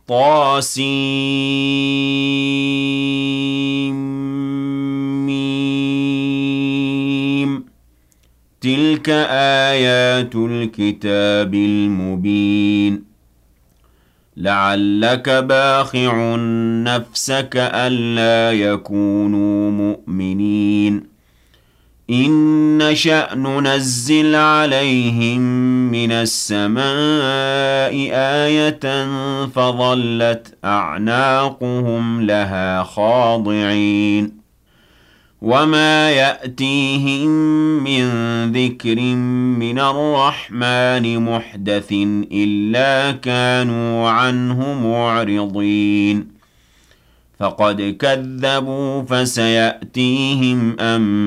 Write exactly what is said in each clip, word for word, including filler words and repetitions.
طاسيم تلك آيات الكتاب المبين لعلك باخع نفسك ألا يكونوا مؤمنين إن نشأ ننزل عليهم من السماء آية فظلت أعناقهم لها خاضعين وما يأتيهم من ذكر من الرحمن محدث إلا كانوا عنه معرضين فقد كذبوا فسيأتيهم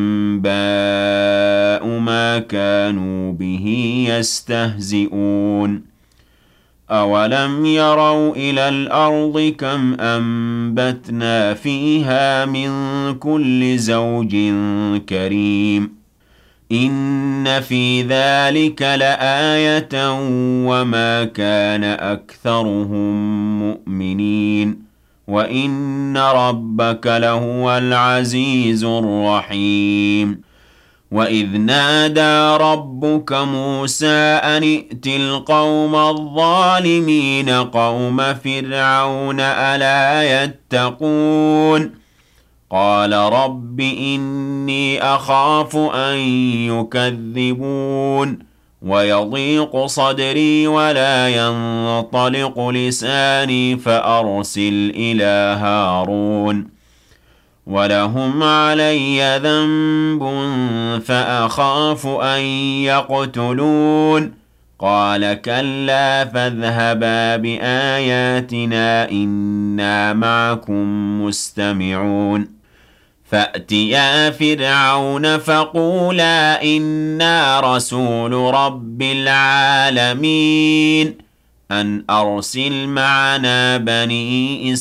أنباء ما كانوا به يستهزئون أولم يروا إلى الأرض كم أنبتنا فيها من كل زوج كريم إن في ذلك لآية وما كان أكثرهم مؤمنين وَإِنَّ رَبَّكَ لَهُوَ الْعَزِيزُ الرَّحِيمُ وَإِذْ نَادَى رَبُّكَ مُوسَىٰ أَنِ ائْتِ الْقَوْمَ الظَّالِمِينَ قَوْمَ فِرْعَوْنَ أَلَا يَتَّقُونَ قَالَ رَبِّ إِنِّي أَخَافُ أَن يُكَذِّبُونِ ويضيق صدري ولا ينطلق لساني فأرسل إلى هارون ولهم علي ذنب فأخاف أن يقتلون قال كلا فاذهبا بآياتنا إنا معكم مستمعون فأتيا فرعون فقولا إنا رسول رب العالمين أن أرسل معنا بني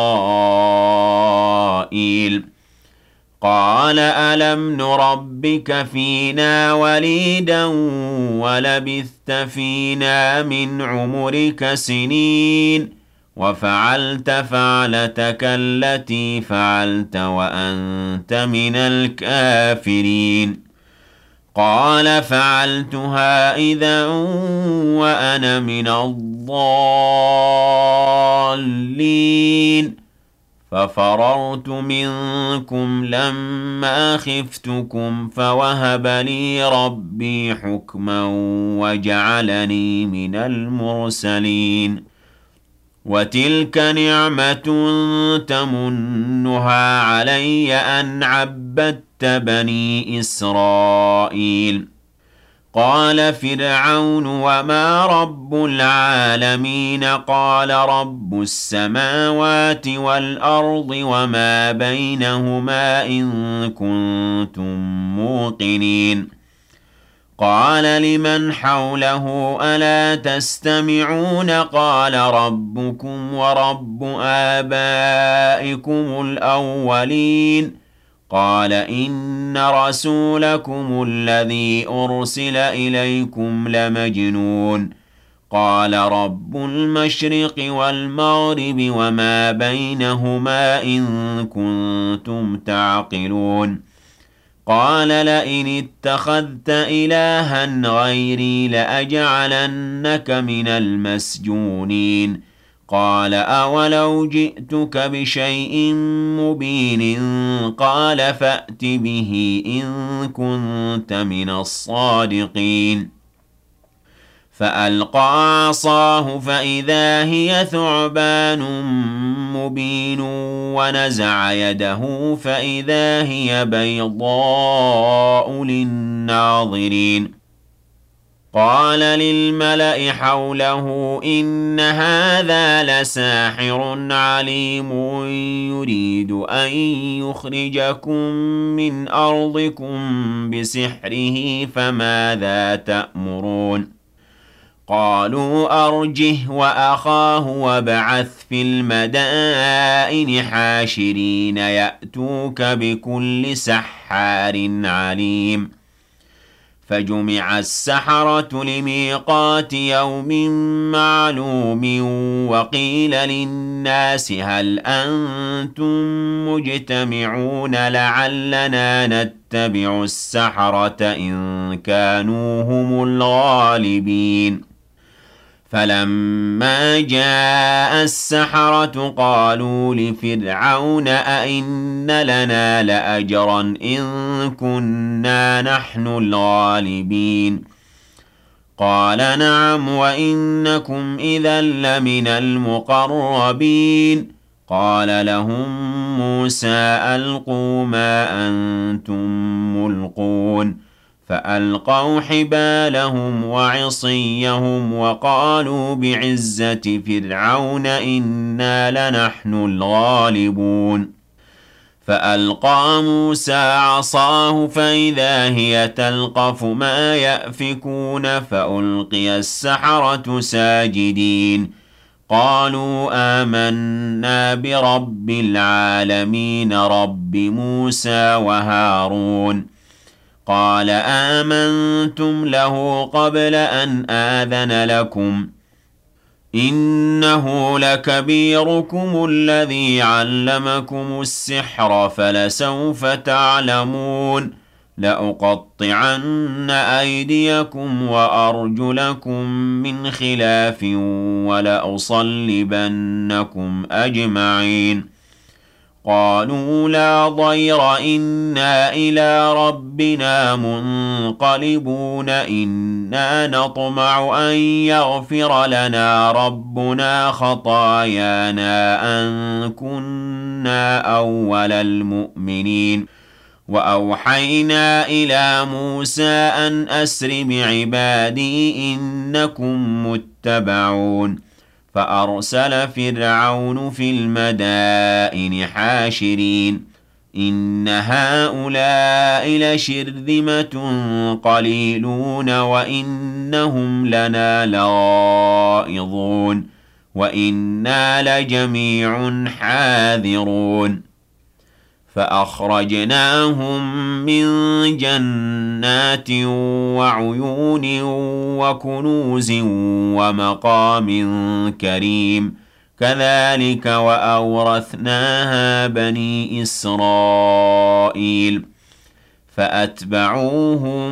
إسرائيل قال ألم نربك فينا وليدا ولبثت فينا من عمرك سنين وفعلت فعلتك التي فعلت وأنت من الكافرين قال فعلتها إذا وأنا من الضالين ففررت منكم لما خفتكم فوهب لي ربي حكما وجعلني من المرسلين وتلك نعمة تمنها علي أن عبدت بني إسرائيل قال فرعون وما رب العالمين قال رب السماوات والأرض وما بينهما إن كنتم موقنين قال لمن حوله ألا تستمعون قال ربكم ورب آبائكم الأولين قال إن رسولكم الذي أرسل إليكم لمجنون قال رب المشرق والمغرب وما بينهما إن كنتم تعقلون قال لئن اتخذت إلها غيري لأجعلنك من المسجونين قال أولو جئتك بشيء مبين قال فأت به إن كنت من الصادقين فألقى عصاه فإذا هي ثعبان مبين ونزع يده فإذا هي بيضاء للناظرين قال للملأ حوله إن هذا لساحر عليم يريد أن يخرجكم من أرضكم بسحره فماذا تأمرون قالوا أرجه وأخاه وابعث في المدائن حاشرين يأتوك بكل سحار عليم فجمع السحرة لميقات يوم معلوم وقيل للناس هل أنتم مجتمعون لعلنا نتبع السحرة إن كانوا هم الغالبين فلما جاء السحرة قالوا لفرعون أئن لنا لأجرا إن كنا نحن الغالبين قال نعم وإنكم إذا لمن المقربين قال لهم موسى ألقوا ما أنتم ملقون فألقوا حبالهم وعصيهم وقالوا بعزة فرعون إنا لنحن الغالبون فألقى موسى عصاه فإذا هي تلقف ما يأفكون فألقي السحرة ساجدين قالوا آمنا برب العالمين رب موسى وهارون قال آمنتم له قبل أن آذن لكم إنه لكبيركم الذي علمكم السحر فلسوف تعلمون لأقطعن أيديكم وأرجلكم من خلاف ولأصلبنكم أجمعين قالوا لا ضير إنا إلى ربنا منقلبون إنا نطمع أن يغفر لنا ربنا خطايانا أن كنا أول المؤمنين وأوحينا إلى موسى أن أسر بعبادي إنكم متبعون فأرسل فرعون في المدائن حاشرين إن هؤلاء لشرذمة قليلون وإنهم لنا لغائظون وإنا لجميع حاذرون فأخرجناهم من جنات وعيون وكنوز ومقام كريم كذلك وأورثناها بني إسرائيل فأتبعوهم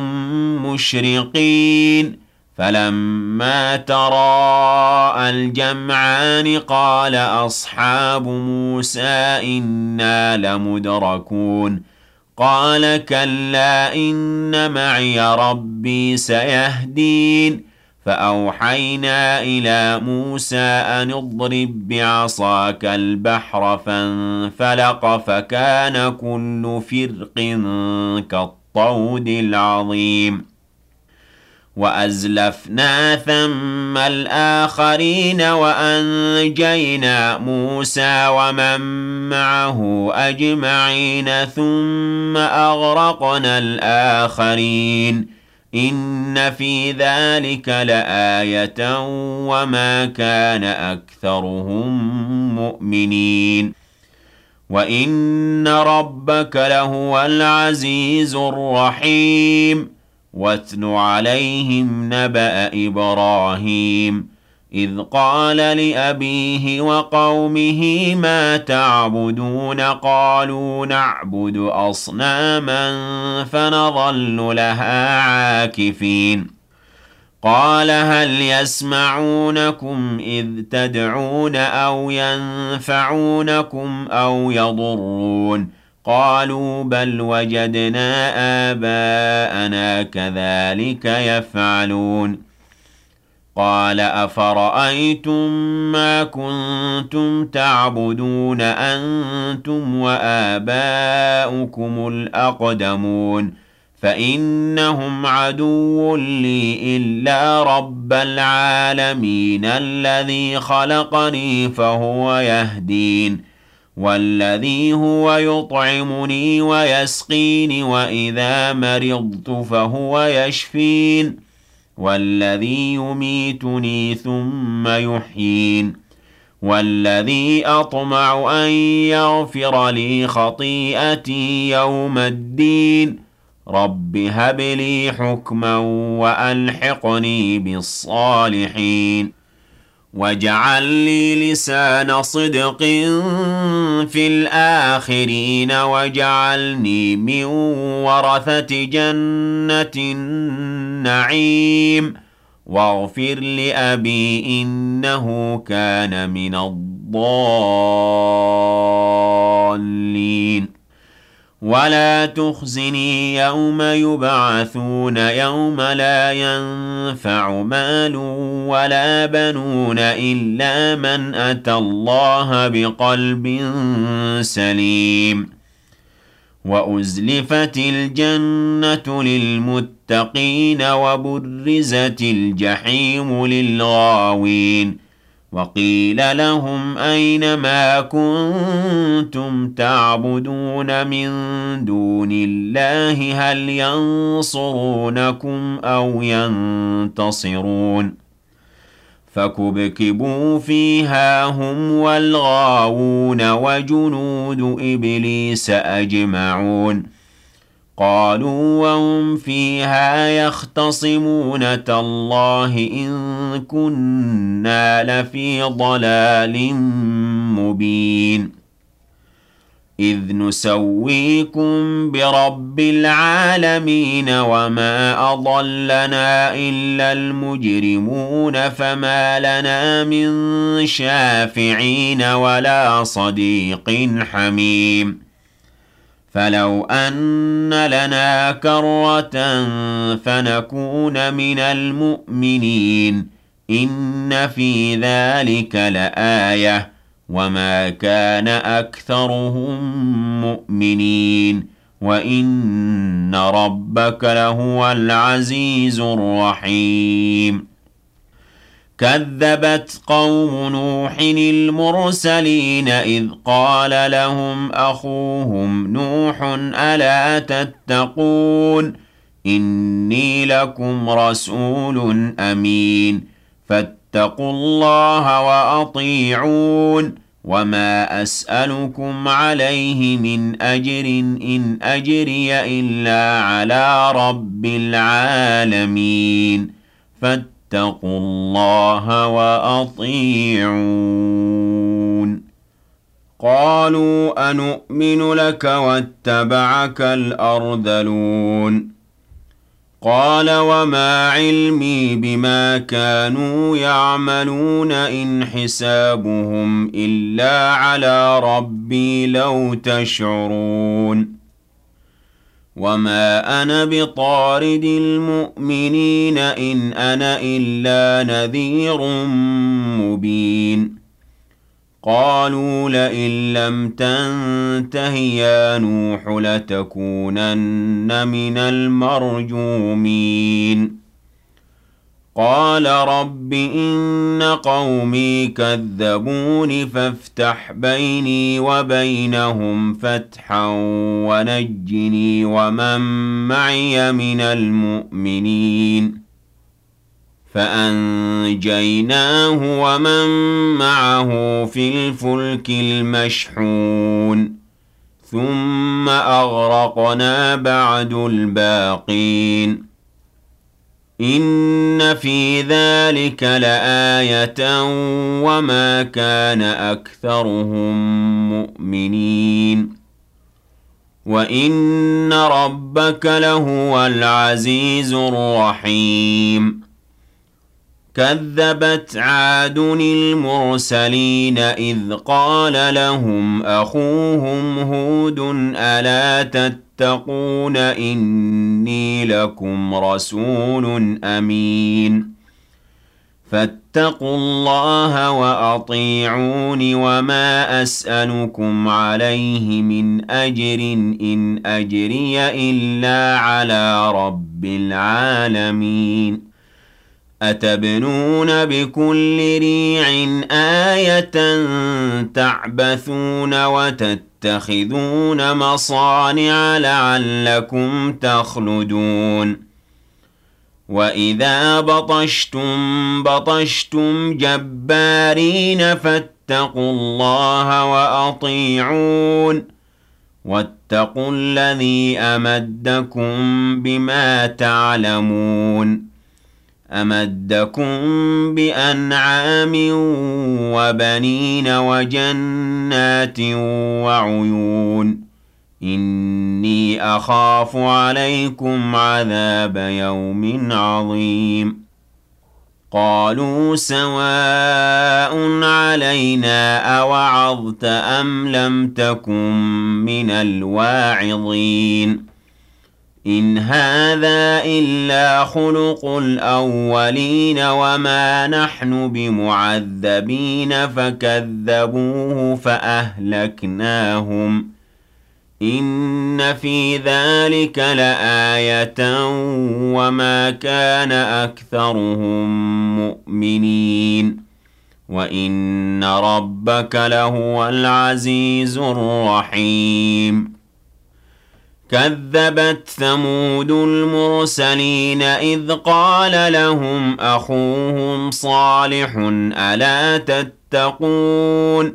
مشرقين فلما تراءى الجمعان قال أصحاب موسى إنا لمدركون قال كلا إن معي ربي سيهدين فأوحينا إلى موسى أن اضرب بعصاك البحر فانفلق فكان كل فرق كالطود العظيم وأزلفنا ثم الآخرين وأنجينا موسى ومن معه أجمعين ثم أغرقنا الآخرين إن في ذلك لآية وما كان أكثرهم مؤمنين وإن ربك لهو العزيز الرحيم واتل عليهم نبأ إبراهيم إذ قال لأبيه وقومه ما تعبدون قالوا نعبد أصناما فنظل لها عاكفين قال هل يسمعونكم إذ تدعون أو ينفعونكم أو يضرون قالوا بل وجدنا آباءنا كذلك يفعلون قال أفرأيتم ما كنتم تعبدون أنتم وآباؤكم الأقدمون فإنهم عدو لي إلا رب العالمين الذي خلقني فهو يهدين والذي هو يطعمني ويسقين وإذا مرضت فهو يشفين والذي يميتني ثم يحيين والذي أطمع أن يغفر لي خطيئتي يوم الدين رب هب لي حكما وألحقني بالصالحين واجعل لي لسان صدق في الآخرين واجعلني من ورثة جنة النعيم واغفر لأبي إنه كان من الضالين ولا تخزني يوم يبعثون يوم لا ينفع مال ولا بنون إلا من أتى الله بقلب سليم وأزلفت الجنة للمتقين وبرزت الجحيم للغاوين وقيل لهم أين ما كنتم تعبدون من دون الله هل ينصرونكم أو ينتصرون فكبكبوا فيها هم والغاوون وجنود إبليس أجمعون قالوا وهم فيها يختصمون تالله إن كنا لفي ضلال مبين إذ نسويكم برب العالمين وما أضلنا إلا المجرمون فما لنا من شافعين ولا صديق حميم فلو أن لنا كرة فنكون من المؤمنين إن في ذلك لآية وما كان أكثرهم مؤمنين وإن ربك لهو العزيز الرحيم كذبت قوم نوح المرسلين إذ قال لهم أخوهم نوح ألا تتقون إني لكم رسول أمين فاتقوا الله وأطيعون وما أسألكم عليه من أجر إن أجري إلا على رب العالمين فاتقوا اتقوا الله وأطيعون قالوا أنؤمن لك واتبعك الأرذلون قال وما علمي بما كانوا يعملون إن حسابهم إلا على ربي لو تشعرون وما أنا بطارد المؤمنين إن أنا إلا نذير مبين قالوا لئن لم تنته يا نوح لتكونن من المرجومين قال رب إن قومي كذبون فافتح بيني وبينهم فتحا ونجني ومن معي من المؤمنين فأنجيناه ومن معه في الفلك المشحون ثم أغرقنا بعد الباقين إن في ذلك لآية وما كان أكثرهم مؤمنين وإن ربك لهو العزيز الرحيم كذبت عاد المرسلين إذ قال لهم أخوهم هود ألا تتقون إني لكم رسول أمين فاتقوا الله وأطيعون وما أسألكم عليه من أجر إن أجري إلا على رب العالمين أتبنون بكل ريع آية تعبثون وتتخذون مصانع لعلكم تخلدون وإذا بطشتم بطشتم جبارين فاتقوا الله وأطيعون واتقوا الذي أمدكم بما تعلمون أمدكم بأنعام وبنين وجنات وعيون إني أخاف عليكم عذاب يوم عظيم قالوا سواء علينا أوعظت أم لم تكن من الواعظين إن هذا إلا خلق الأولين وما نحن بمعذبين فكذبوه فأهلكناهم إن في ذلك لآية وما كان أكثرهم مؤمنين وإن ربك لهو العزيز الرحيم كذبت ثمود المرسلين إذ قال لهم أخوهم صالح ألا تتقون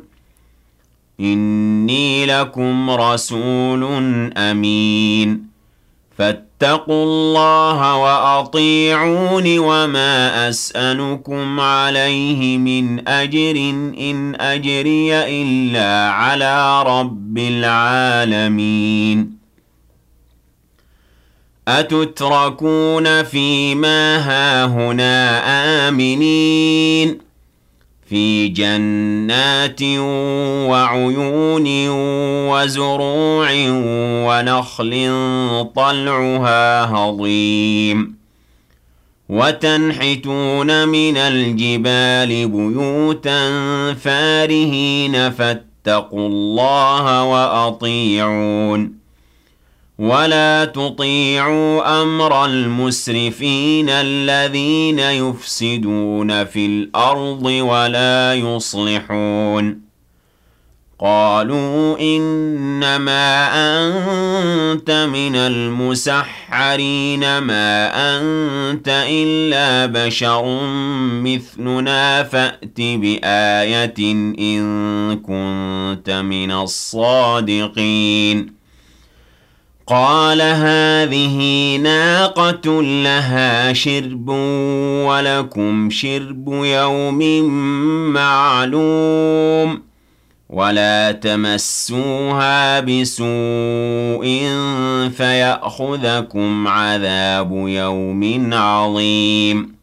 إني لكم رسول أمين فاتقوا الله وأطيعون وما أسألكم عليه من أجر إن أجري إلا على رب العالمين أتتركون فيما هاهنا آمنين في جنات وعيون وزروع ونخل طلعها هضيم وتنحتون من الجبال بيوتا فارهين فاتقوا الله وأطيعون ولا تطيعوا أمر المسرفين الذين يفسدون في الأرض ولا يصلحون قالوا إنما أنت من المسحرين ما أنت إلا بشر مثلنا فأت بآية إن كنت من الصادقين قال هذه ناقة لها شرب ولكم شرب يوم معلوم ولا تمسوها بسوء فيأخذكم عذاب يوم عظيم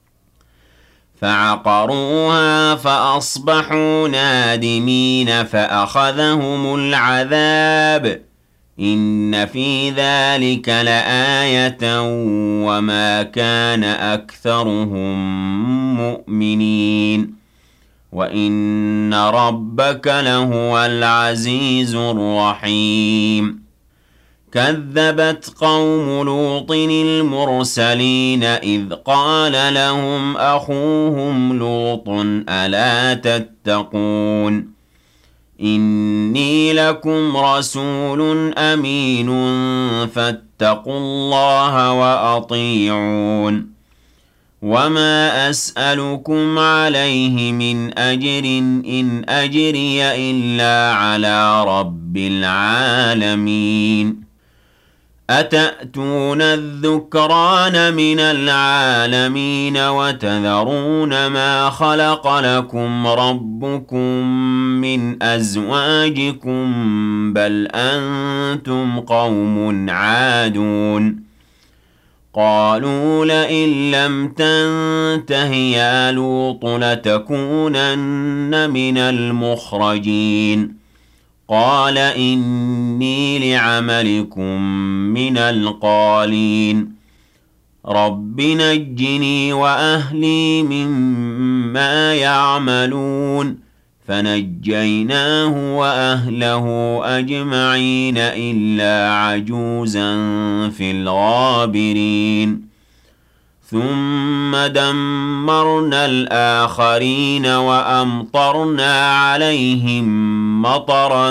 فعقروها فأصبحوا نادمين فأخذهم العذاب إن في ذلك لآية وما كان أكثرهم مؤمنين وإن ربك لهو العزيز الرحيم كذبت قوم لوط المرسلين إذ قال لهم أخوهم لوط ألا تتقون إني لكم رسول أمين فاتقوا الله وأطيعون وما أسألكم عليه من أجر إن أجري إلا على رب العالمين أتأتون الذكران من العالمين وتذرون ما خلق لكم ربكم من أزواجكم بل أنتم قوم عادون قالوا لئن لم تنته يا لوط لتكونن من المخرجين قال إني لعملكم من القالين رب نجني وأهلي مما يعملون فنجيناه وأهله أجمعين إلا عجوزا في الغابرين ثم دمرنا الآخرين وأمطرنا عليهم مطرا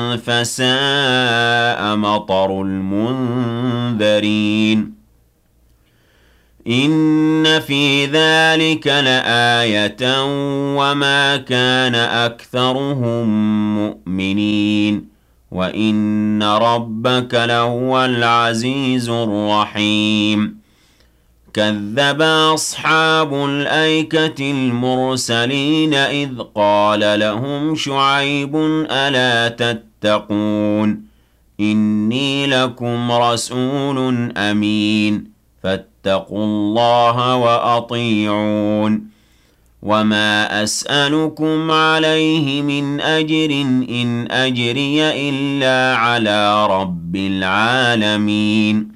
فساء مطر المنذرين إن في ذلك لآية وما كان أكثرهم مؤمنين وإن ربك لهو العزيز الرحيم كذب أصحاب الأيكة المرسلين إذ قال لهم شعيب ألا تتقون إني لكم رسول أمين فاتقوا الله وأطيعون وما أسألكم عليه من أجر إن أجري إلا على رب العالمين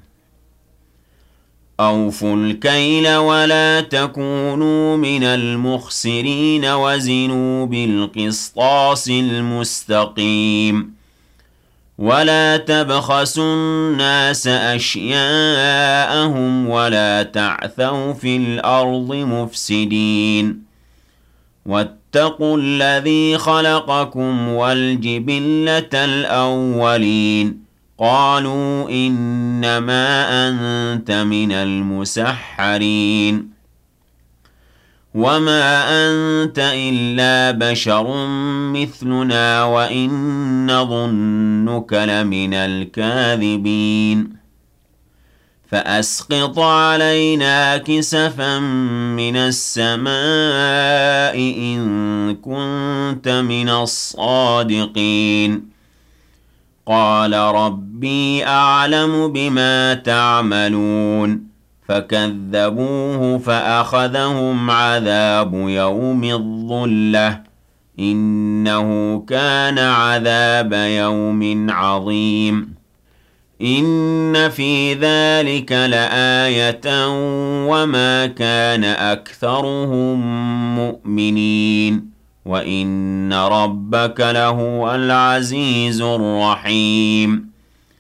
أوفوا الكيل ولا تكونوا من المخسرين وزنوا بالقسطاس المستقيم ولا تبخسوا الناس أشياءهم ولا تعثوا في الأرض مفسدين واتقوا الذي خلقكم والجبلة الأولين قالوا إنما أنت من المسحرين وما أنت إلا بشر مثلنا وإن نظنك لمن الكاذبين فأسقط علينا كسفا من السماء إن كنت من الصادقين قال ربي أعلم بما تعملون فكذبوه فأخذهم عذاب يوم الظلة إنه كان عذاب يوم عظيم إن في ذلك لآية وما كان أكثرهم مؤمنين وإن ربك لهو العزيز الرحيم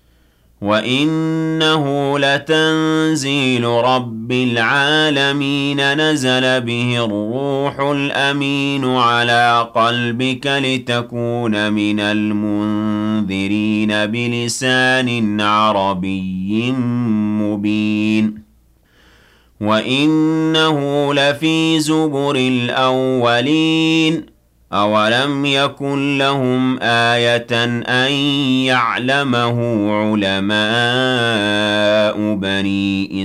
وإنه لتنزيل رب العالمين نزل به الروح الأمين على قلبك لتكون من المنذرين بلسان عربي مبين وإنه لفي زبر الأولين أولم يكن لهم آية أن يعلمه علماء بني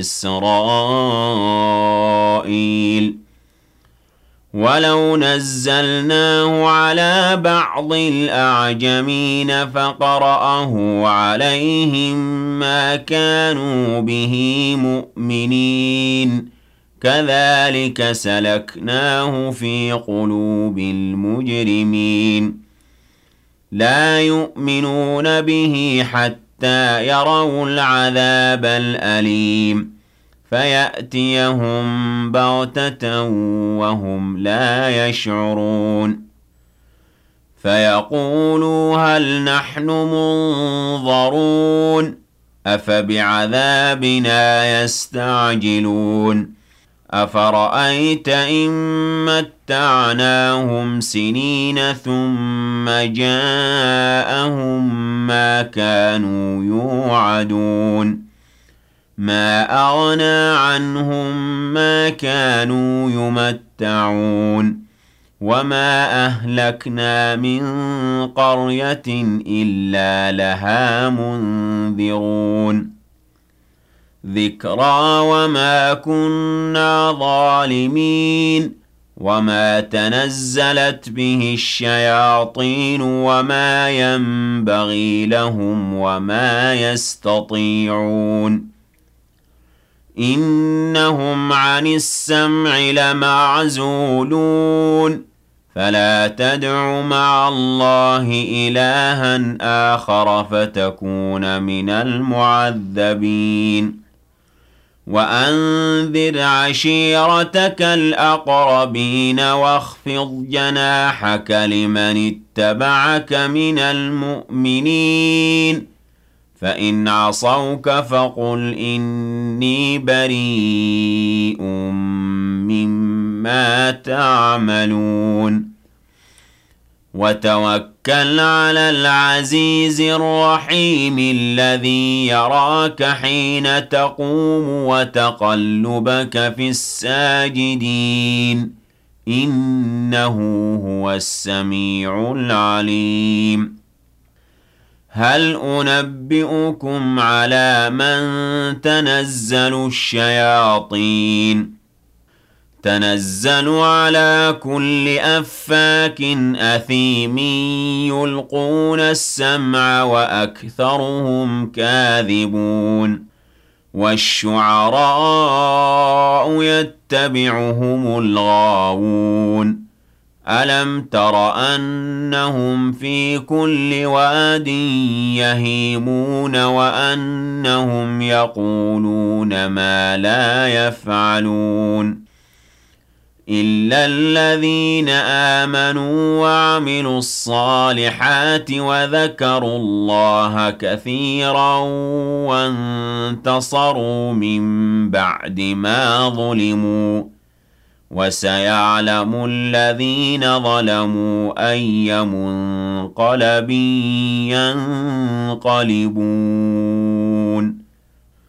إسرائيل ولو نزلناه على بعض الأعجمين فقرأه عليهم ما كانوا به مؤمنين كذلك سلكناه في قلوب المجرمين لا يؤمنون به حتى يروا العذاب الأليم فيأتيهم بغتة وهم لا يشعرون فيقولوا هل نحن منظرون أفبعذابنا يستعجلون أفرأيت إن متعناهم سنين ثم جاءهم ما كانوا يوعدون ما أغنى عنهم ما كانوا يمتعون وما أهلكنا من قرية إلا لها منذرون ذكرى وما كنا ظالمين وما تنزلت به الشياطين وما ينبغي لهم وما يستطيعون إنهم عن السمع لمعزولون فلا تدع مع الله إلها آخر فتكون من المعذبين وأنذر عشيرتك الأقربين واخفض جناحك لمن اتبعك من المؤمنين فإن عصوك فقل إني بريء مما تعملون وتوكل على العزيز الرحيم الذي يراك حين تقوم وتقلبك في الساجدين إنه هو السميع العليم هل أنبئكم على من تنزل الشياطين تنزل على كل أفاك أثيم يلقون السمع وأكثرهم كاذبون والشعراء يتبعهم الغاوون ألم تر أنهم في كل واد يهيمون وأنهم يقولون ما لا يفعلون إلا الذين آمنوا وعملوا الصالحات وذكروا الله كثيرا وانتصروا من بعد ما ظلموا وسيعلم الذين ظلموا أي منقلب ينقلبون